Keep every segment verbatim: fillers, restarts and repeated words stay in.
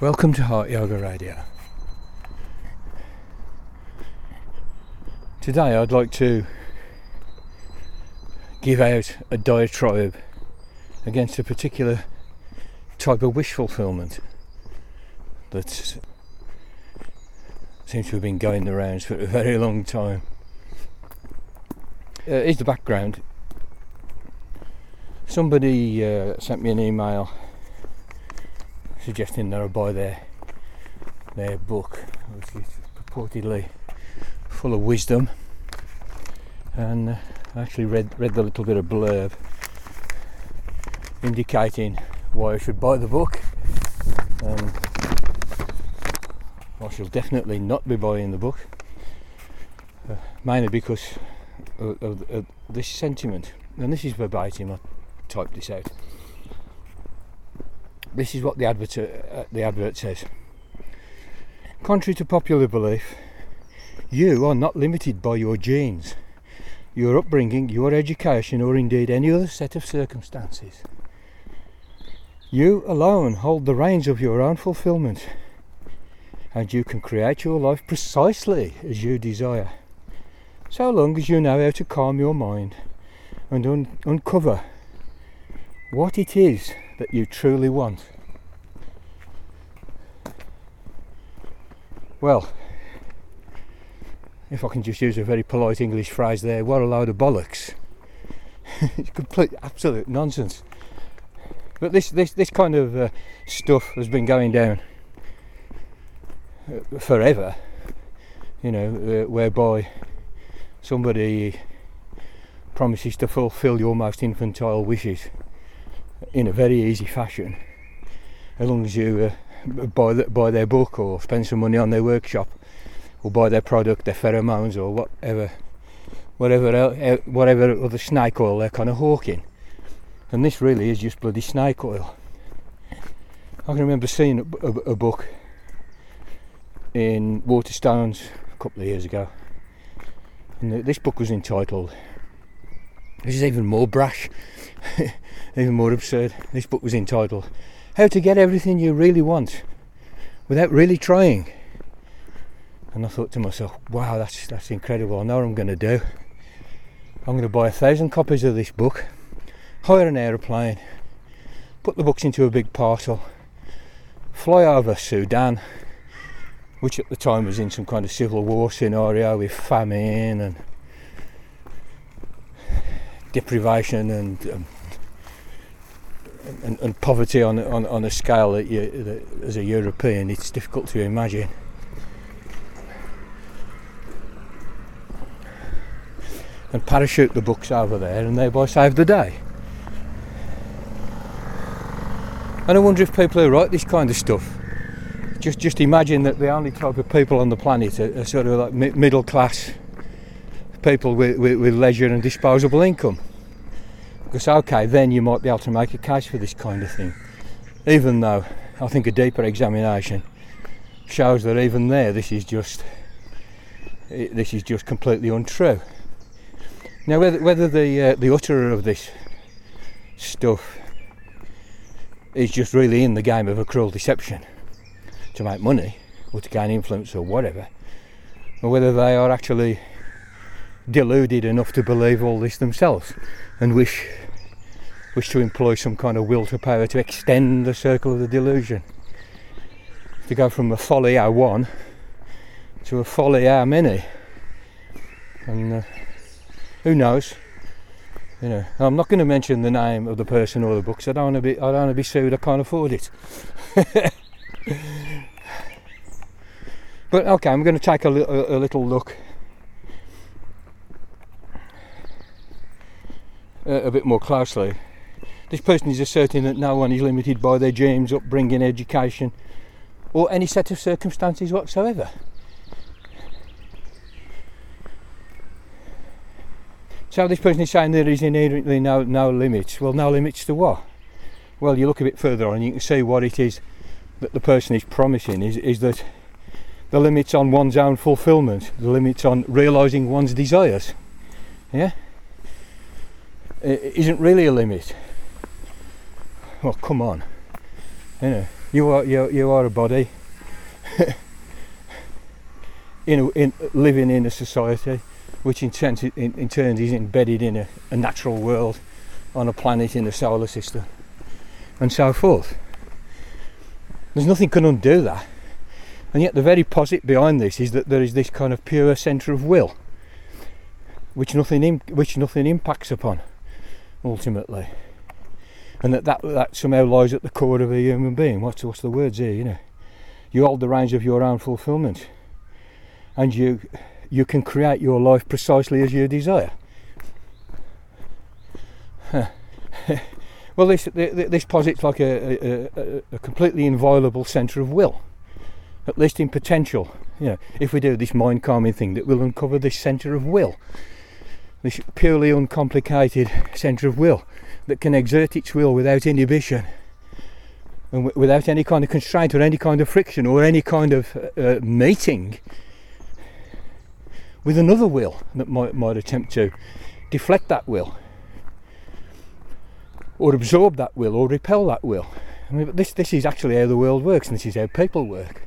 Welcome to Heart Yoga Radio. Today I'd like to give out a diatribe against a particular type of wish fulfillment that seems to have been going the rounds for a very long time. Uh, here's the background. Somebody uh, sent me an email suggesting that I buy their their book, which is purportedly full of wisdom, and uh, I actually read read the little bit of blurb indicating why I should buy the book, and I shall definitely not be buying the book, uh, mainly because of, of, of this sentiment, and this is verbatim. I typed this out. This is what the advert, uh, the advert says. Contrary to popular belief, you are not limited by your genes, your upbringing, your education, or indeed any other set of circumstances. You alone hold the reins of your own fulfillment, and you can create your life precisely as you desire, so long as you know how to calm your mind and un- uncover what it is that you truly want. Well, if I can just use a very polite English phrase there, what a load of bollocks. It's complete, absolute nonsense. But this this, this kind of uh, stuff has been going down uh, forever, you know, uh, whereby somebody promises to fulfill your most infantile wishes in a very easy fashion, as long as you uh, buy, the, buy their book or spend some money on their workshop or buy their product, their pheromones or whatever whatever else, whatever other snake oil they're kind of hawking. And this really is just bloody snake oil. I can remember seeing a, a, a book in Waterstones a couple of years ago, and the, this book was entitled, this is even more brash, even more absurd, this book was entitled How to Get Everything You Really Want Without Really Trying. And I thought to myself, wow, that's that's incredible. I know what I'm going to do. I'm going to buy a thousand copies of this book, hire an aeroplane, put the books into a big parcel, fly over Sudan, which at the time was in some kind of civil war scenario with famine and deprivation and um, and, and poverty on, on on a scale that you, that as a European it's difficult to imagine. And parachute the books over there and thereby save the day. And I wonder if people who write this kind of stuff just just imagine that the only type of people on the planet are, are sort of like mi- middle class people with, with, with leisure and disposable income. Because okay, then you might be able to make a case for this kind of thing, even though I think a deeper examination shows that even there this is just this is just completely untrue. Now whether, whether the uh, the utterer of this stuff is just really in the game of a cruel deception to make money or to gain influence or whatever, or whether they are actually deluded enough to believe all this themselves and wish wish to employ some kind of will to power to extend the circle of the delusion, to go from a folly à one to a folly à many. And uh, who knows, you know, I'm not going to mention the name of the person or the books. I don't want to be I don't want to be sued. I can't afford it. But okay, I'm going to take a, li- a, a little look uh, a bit more closely. This person is asserting that no one is limited by their genes, upbringing, education, or any set of circumstances whatsoever. So this person is saying there is inherently no, no limits. Well, no limits to what? Well, you look a bit further on and you can see what it is that the person is promising is, is that the limits on one's own fulfillment, the limits on realising one's desires, yeah, it isn't really a limit. Well, come on, you know, You are you, you are a body in, a, in living in a society which in, sense, in, in turn is embedded in a, a natural world on a planet in the solar system and so forth. There's nothing can undo that, and yet the very posit behind this is that there is this kind of pure centre of will which nothing im- which nothing impacts upon ultimately, and that, that that somehow lies at the core of a human being. What's what's the words here? You know, you hold the reins of your own fulfilment, and you you can create your life precisely as you desire. Well, this this posits like a, a, a completely inviolable centre of will, at least in potential. You know, if we do this mind calming thing, that will uncover this centre of will, this purely uncomplicated centre of will that can exert its will without inhibition and w- without any kind of constraint or any kind of friction or any kind of uh, meeting with another will that might might attempt to deflect that will, or absorb that will, or repel that will. I mean, but this this is actually how the world works, and this is how people work.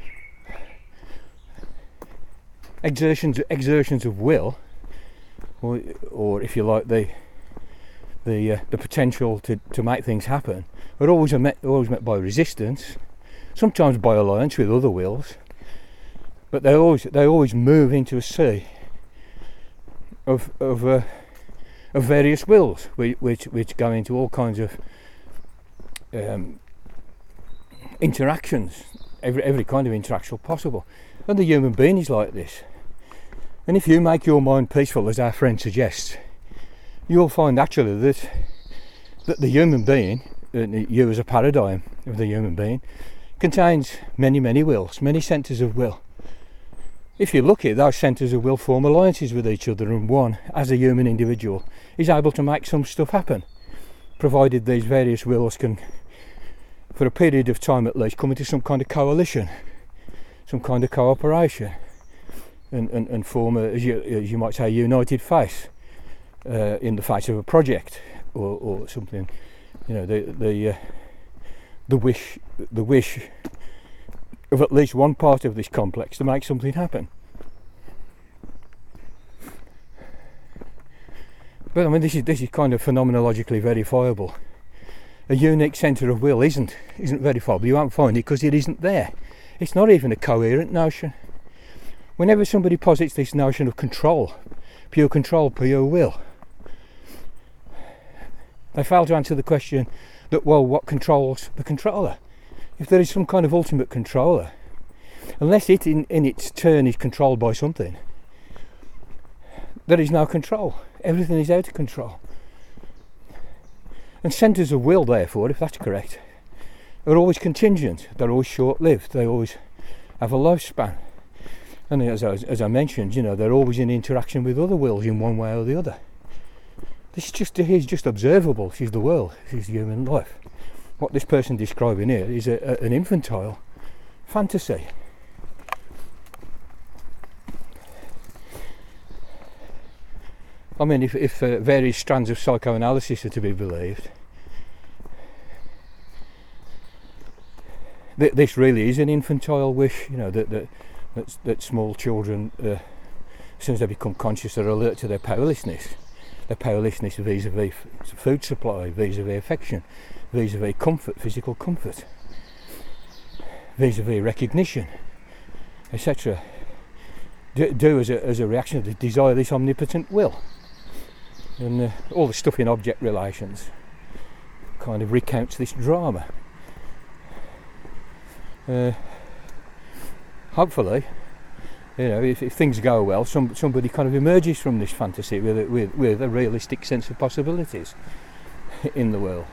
Exertions exertions of will, or or if you like, the the uh, the potential to, to make things happen, are always met always met by resistance, sometimes by alliance with other wills. But they always they always move into a sea of of uh, of various wills, which which go into all kinds of um, interactions, every every kind of interaction possible. And the human being is like this. And if you make your mind peaceful, as our friend suggests, you'll find actually that that the human being, you as a paradigm of the human being, contains many many wills, many centres of will. If you're lucky, those centres of will form alliances with each other, and one, as a human individual, is able to make some stuff happen, provided these various wills can, for a period of time at least, come into some kind of coalition, some kind of cooperation, and, and, and form, a, as, you, as you might say, a united face uh, in the face of a project, or, or something. You know, the the uh, the wish, the wish. of at least one part of this complex to make something happen. But I mean, this is this is kind of phenomenologically verifiable. A unique centre of will isn't isn't verifiable. You won't find it because it isn't there. It's not even a coherent notion. Whenever somebody posits this notion of control, pure control, pure will, they fail to answer the question that, well, what controls the controller? If there is some kind of ultimate controller, unless it in, in its turn is controlled by something, there is no control. Everything is out of control. And centres of will, therefore, if that's correct, are always contingent. They're always short-lived. They always have a lifespan. And as I, as I mentioned, you know, they're always in interaction with other wills in one way or the other. This is just is just observable. This is the world. This is human life. What this person describing here is a, a, an infantile fantasy. I mean, if, if uh, various strands of psychoanalysis are to be believed, th- this really is an infantile wish, you know, that that, that, that small children, uh, as soon as they become conscious, are alert to their powerlessness, their powerlessness vis-a-vis food supply, vis-a-vis affection, vis-a-vis comfort, physical comfort, vis-a-vis recognition, et cetera. Do, do as a, as a reaction to desire this omnipotent will. And uh, all the stuff in object relations kind of recounts this drama. Uh, hopefully, you know, if, if things go well, some, somebody kind of emerges from this fantasy with a, with, with a realistic sense of possibilities in the world.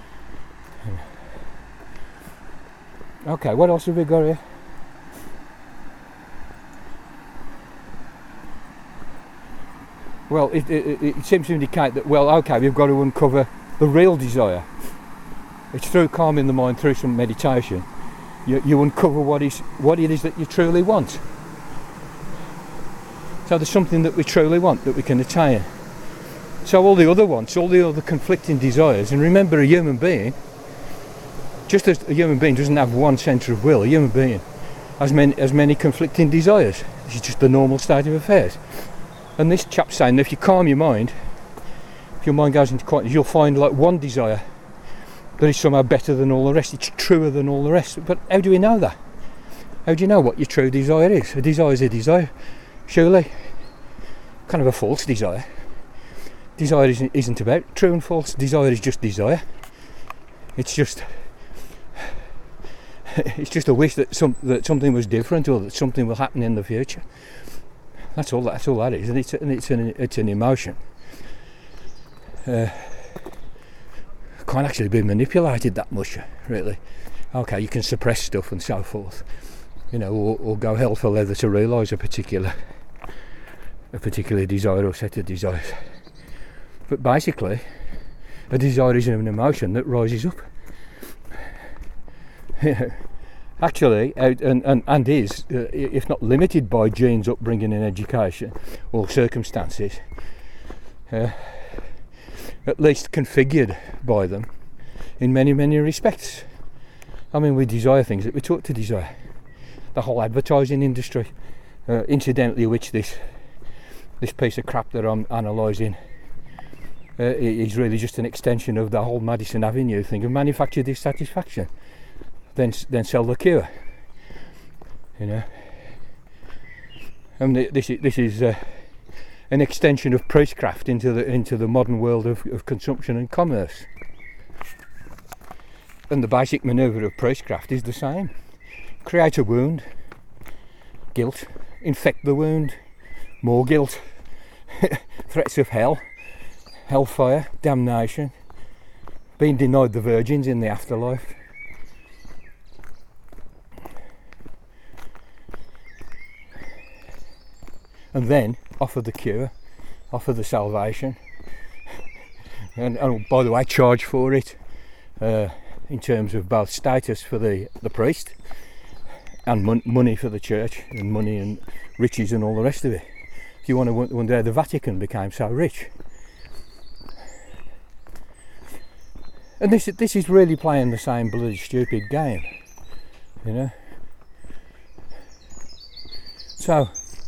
Okay, what else have we got here? Well, it, it, it seems to indicate that, well, okay, we've got to uncover the real desire. It's through calming the mind, through some meditation, you, you uncover what is what it is that you truly want. So there's something that we truly want, that we can attain. So all the other wants, all the other conflicting desires, and remember, a human being Just as a human being doesn't have one centre of will, a human being has many, has many conflicting desires. This is just the normal state of affairs. And this chap's saying that if you calm your mind, if your mind goes into quietness, you'll find like one desire that is somehow better than all the rest. It's truer than all the rest. But how do we know that? How do you know what your true desire is? A desire is a desire, surely. Kind of a false desire. Desire isn't, isn't about true and false. Desire is just desire. It's just it's just a wish that some that something was different, or that something will happen in the future. That's all. That's all that is, and it's and it's an it's an emotion. Uh, can't actually be manipulated that much, really. Okay, you can suppress stuff and so forth, you know, or, or go hell for leather to realise a particular a particular desire or set of desires. But basically, a desire is an emotion that rises up. Actually, and, and, and is, uh, if not limited by genes, upbringing and education, or circumstances, uh, at least configured by them in many, many respects. I mean, we desire things that we're taught to desire. The whole advertising industry, uh, incidentally, which this this piece of crap that I'm analysing uh, is really just an extension of the whole Madison Avenue thing of manufacture dissatisfaction, then then sell the cure. You know, and this is this is uh, an extension of priestcraft into the into the modern world of, of consumption and commerce. And the basic manoeuvre of priestcraft is the same: create a wound, guilt, infect the wound, more guilt, threats of hell, hellfire, damnation, being denied the virgins in the afterlife. And then offer the cure, offer the salvation, and, and by the way, charge for it uh, in terms of both status for the, the priest and mon- money for the church, and money and riches and all the rest of it. If you want to wonder how the Vatican became so rich. And this this is really playing the same bloody stupid game, you know. So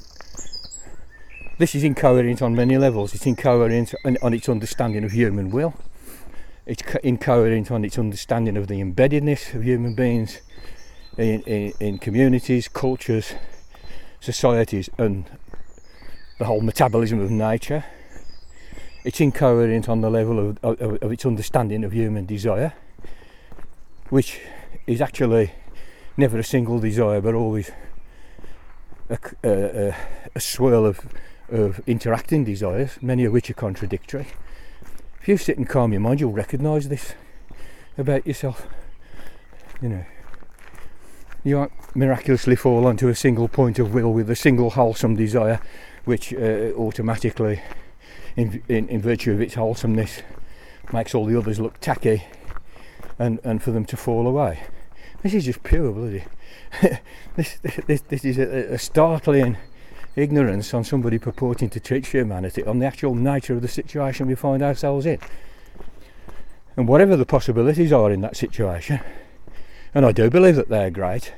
this is incoherent on many levels. It's incoherent on, on its understanding of human will. It's co- incoherent on its understanding of the embeddedness of human beings in, in, in communities, cultures, societies, and the whole metabolism of nature. It's incoherent on the level of, of, of its understanding of human desire, which is actually never a single desire, but always a, a, a swirl of of interacting desires, many of which are contradictory. If you sit and calm your mind, you'll recognise this about yourself. You know, you won't miraculously fall onto a single point of will with a single wholesome desire, which uh, automatically, in, in, in virtue of its wholesomeness, makes all the others look tacky, and, and for them to fall away. This is just pure bloody. this, this this is a, a startling ignorance on somebody purporting to teach humanity on the actual nature of the situation we find ourselves in. And whatever the possibilities are in that situation, and I do believe that they're great,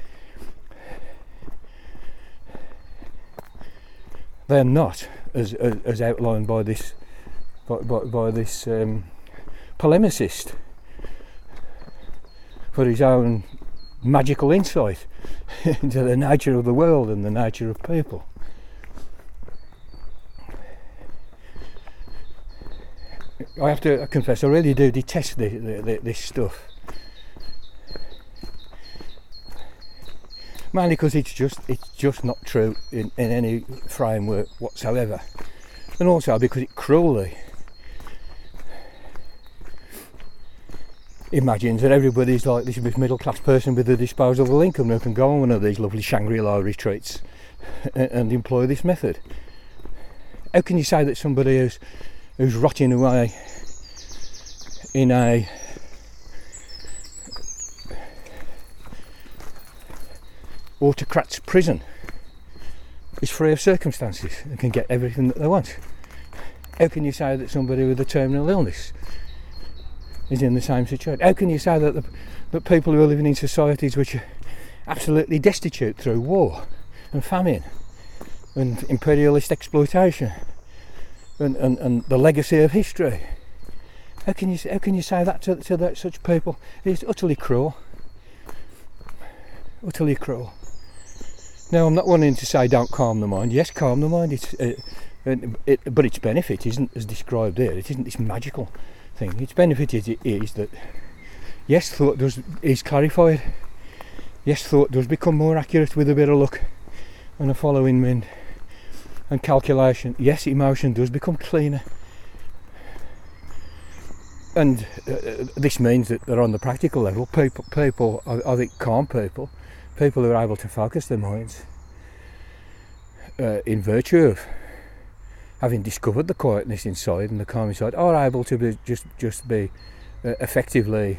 they're not as as, as outlined by this by, by, by this um, polemicist for his own magical insight into the nature of the world and the nature of people. I have to confess, I really do detest the, the, the, this stuff. Mainly because it's just it's just not true in, in any framework whatsoever, and also because it cruelly imagines that everybody's like this middle class person with a disposable income who can go on one of these lovely Shangri-La retreats and, and employ this method. How can you say that somebody who's who's rotting away in a autocrat's prison is free of circumstances and can get everything that they want? How can you say that somebody with a terminal illness is in the same situation? How can you say that the, that people who are living in societies which are absolutely destitute through war and famine and imperialist exploitation and, and, and the legacy of history. How can you how can you say that to, to that, such people? It's utterly cruel. Utterly cruel. Now, I'm not wanting to say don't calm the mind. Yes, calm the mind. It's uh, it, it, but its benefit isn't as described here. It isn't this magical thing. Its benefit is, is that yes, thought does is clarified. Yes, thought does become more accurate with a bit of luck and a following wind and calculation. Yes, emotion does become cleaner. And uh, this means that, that on the practical level, people, people I, I think calm people, people who are able to focus their minds uh, in virtue of having discovered the quietness inside and the calm inside, are able to be just just be uh, effectively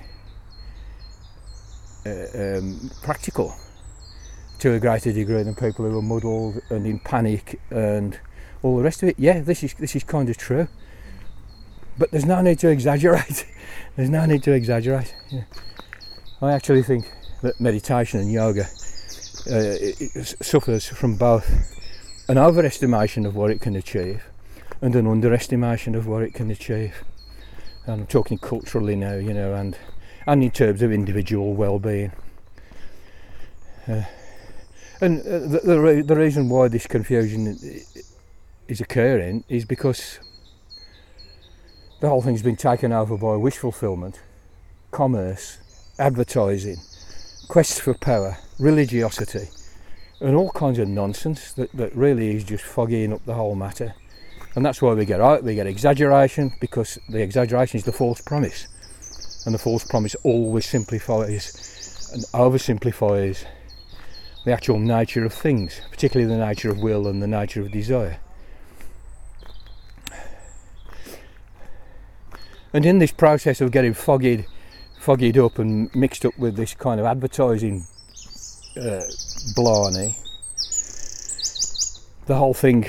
uh, um, practical to a greater degree than people who are muddled and in panic and all the rest of it. Yeah, this is this is kind of true, but there's no need to exaggerate. There's no need to exaggerate. Yeah. I actually think that meditation and yoga uh, it, it suffers from both an overestimation of what it can achieve and an underestimation of what it can achieve. And I'm talking culturally now, you know, and and in terms of individual well-being. Uh, and uh, the, the, re- the reason why this confusion is occurring is because the whole thing's been taken over by wish fulfillment, commerce, advertising, quest for power, religiosity, and all kinds of nonsense that, that really is just foggying up the whole matter. And that's why we get out, we get exaggeration, because the exaggeration is the false promise. And the false promise always simplifies and oversimplifies the actual nature of things, particularly the nature of will and the nature of desire. And in this process of getting foggied, foggied up and mixed up with this kind of advertising uh, blarney, the whole thing,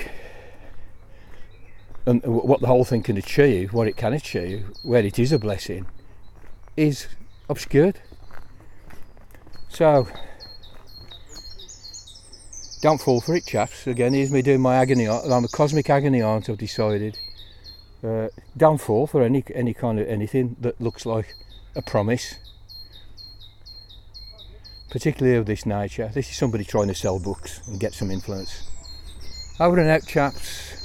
and what the whole thing can achieve, what it can achieve, where it is a blessing, is obscured. So, don't fall for it, chaps. Again, here's me doing my agony aunt. I'm a cosmic agony aunt, I've decided. Uh, don't fall for any any kind of anything that looks like a promise, particularly of this nature. This is somebody trying to sell books and get some influence. Over and out, chaps.